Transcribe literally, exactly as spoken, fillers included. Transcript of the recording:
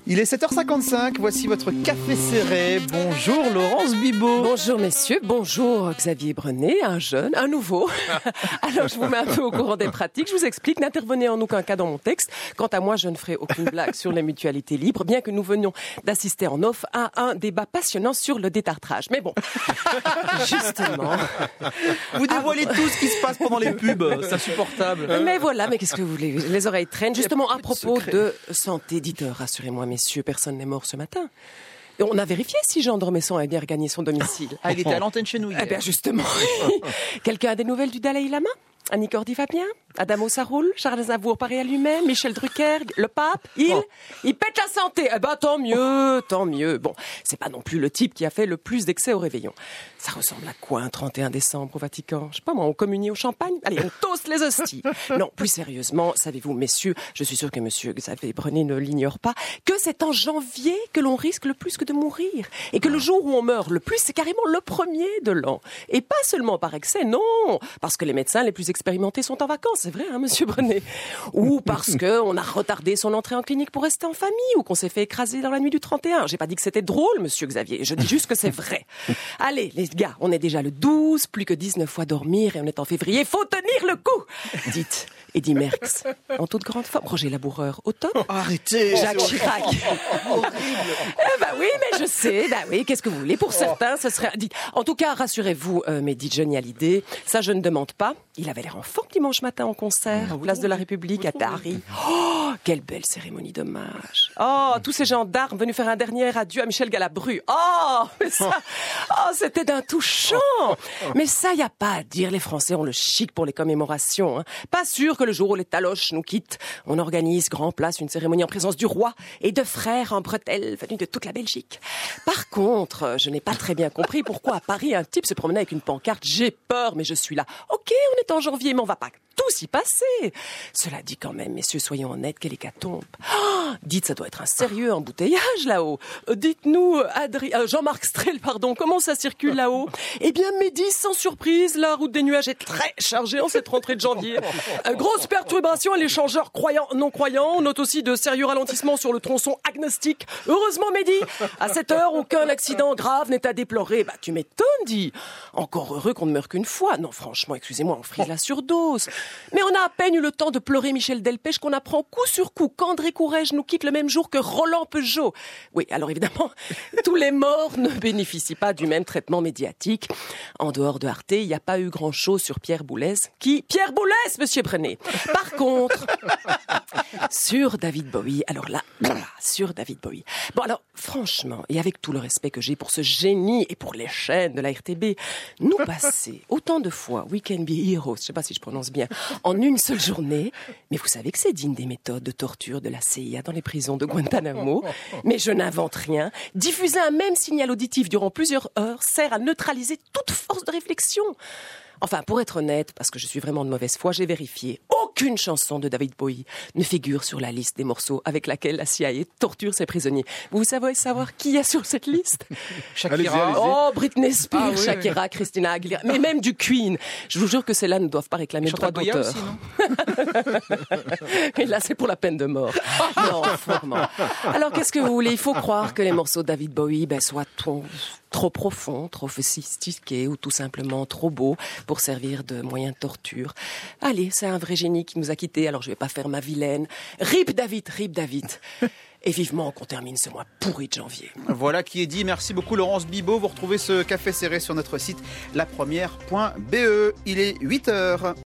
Il est sept heures cinquante-cinq, voici votre café serré. Bonjour Laurence Bibot. Bonjour messieurs, bonjour Xavier Brenet, un jeune, un nouveau. Alors je vous mets un peu au courant des pratiques, je vous explique, n'intervenez en aucun cas dans mon texte. Quant à moi, je ne ferai aucune blague sur les mutualités libres, bien que nous venions d'assister en off à un débat passionnant sur le détartrage. Mais bon, justement... Vous dévoilez tout ce qui se passe pendant les pubs, c'est insupportable. Mais voilà, mais qu'est-ce que vous voulez, les oreilles traînent. Justement, à propos de santé, dites, rassurez-moi messieurs, personne n'est mort ce matin. Et on a vérifié si Jean d'Ormesson avait bien regagné son domicile. Ah, il était à l'antenne chez nous hier. Eh bien justement. Quelqu'un a des nouvelles du Dalai Lama ? Annie Cordy va bien ? Adamo ça roule ? Charles Aznavour paraît allumé ? Michel Drucker ? Le pape ? Il oh. Il pète la santé. Eh ben tant mieux, tant mieux. Bon, c'est pas non plus le type qui a fait le plus d'excès au réveillon. Ça ressemble à quoi un trente et un décembre au Vatican ? Je sais pas moi, on communie au champagne ? Allez, on toast les hosties. Non, plus sérieusement, savez-vous messieurs, je suis sûr que monsieur Xavier Brenet ne l'ignore pas, que c'est en janvier que l'on risque le plus que de mourir. Et que le jour où on meurt le plus, c'est carrément le premier de l'an. Et pas seulement par excès, non. Parce que les médecins les plus expérimentés sont en vacances, c'est vrai, hein, monsieur Brenet. Ou parce que on a retardé son entrée en clinique pour rester en famille, ou qu'on s'est fait écraser dans la nuit du trente et un. J'ai pas dit que c'était drôle, monsieur Xavier. Je dis juste que c'est vrai. Allez, les gars, on est déjà le douze, plus que dix-neuf fois dormir, et on est en février. Faut tenir le coup! Dites, Eddy Merckx, en toute grande forme. Roger Laboureur, au top. Oh, arrêtez! Jacques Chirac. Eh ben oui, mais je sais, bah oui, qu'est-ce que vous voulez? Pour certains, ce serait... Dites, en tout cas, rassurez-vous, euh, mais dites Johnny Hallyday, ça je ne demande pas. Il avait l'air en forme dimanche matin en concert, ah, place de la République à Paris. Oh, quelle belle cérémonie d'hommage. Oh, tous ces gendarmes venus faire un dernier adieu à Michel Galabru. Oh, mais ça, oh, c'était d'un touchant. Mais ça, y a pas à dire, les Français ont le chic pour les commémorations. Hein. Pas sûr que le jour où les taloches nous quittent, on organise grand place une cérémonie en présence du roi et de frères en bretelles venus de toute la Belgique. Par contre, je n'ai pas très bien compris pourquoi à Paris un type se promenait avec une pancarte. J'ai peur, mais je suis là. Ok, on est en janvier, mais on va pas tout s'y passer. Cela dit quand même, messieurs, soyons honnêtes, quelle hécatombe. Oh, dites, ça doit être un sérieux embouteillage là-haut. Euh, dites-nous, Adri... euh, Jean-Marc Strel, pardon, comment ça circule là-haut ? Eh bien, midi, sans surprise, la route des nuages est très chargée en cette rentrée de janvier. Euh, grosse perturbation et l'échangeur croyant non-croyant. On note aussi de sérieux ralentissements sur le tronçon agnostique. Heureusement, Mehdi, à cette heure, aucun accident grave n'est à déplorer. Bah, tu m'étonnes, dis. Encore heureux qu'on ne meure qu'une fois. Non, franchement, excusez-moi, on frise la surdose. Mais on a à peine eu le temps de pleurer Michel Delpech qu'on apprend coup sur coup qu'André Courrèges nous quitte le même jour que Roland Peugeot. Oui, alors évidemment, tous les morts ne bénéficient pas du même traitement médiatique. En dehors de Arte, il n'y a pas eu grand-chose sur Pierre Boulez. Qui ? Pierre Boulez, monsieur Brenet. Par contre, sur David Bowie, alors là, sur David Bowie. Bon alors, franchement, et avec tout le respect que j'ai pour ce génie et pour les chaînes de la R T B, nous passer autant de fois We Can Be Heroes, je sais pas si je prononce bien, en une seule journée, mais vous savez que c'est digne des méthodes de torture de la C I A dans les prisons de Guantanamo. Mais je n'invente rien. Diffuser un même signal auditif durant plusieurs heures sert à neutraliser toute force de réflexion. Enfin, pour être honnête, parce que je suis vraiment de mauvaise foi, j'ai vérifié. Aucune chanson de David Bowie ne figure sur la liste des morceaux avec laquelle la C I A torture ses prisonniers. Vous savez savoir qui y a sur cette liste ? Shakira. Allez-y, allez-y. Oh, Britney Spears, ah, oui, Shakira, oui. Christina Aguilera, mais même du Queen. Je vous jure que celles-là ne doivent pas réclamer le droit d'auteur. Aussi, non? Et là, c'est pour la peine de mort. Non, vraiment. Alors, qu'est-ce que vous voulez ? Il faut croire que les morceaux de David Bowie ben, soient trop, trop profonds, trop sophistiqués ou tout simplement trop beaux pour servir de moyen de torture. Allez, c'est un vrai génie qui nous a quittés, alors je vais pas faire ma vilaine. Rip David, rip David. Et vivement qu'on termine ce mois pourri de janvier. Voilà qui est dit. Merci beaucoup Laurence Bibot. Vous retrouvez ce café serré sur notre site la première point b e. Il est huit heures.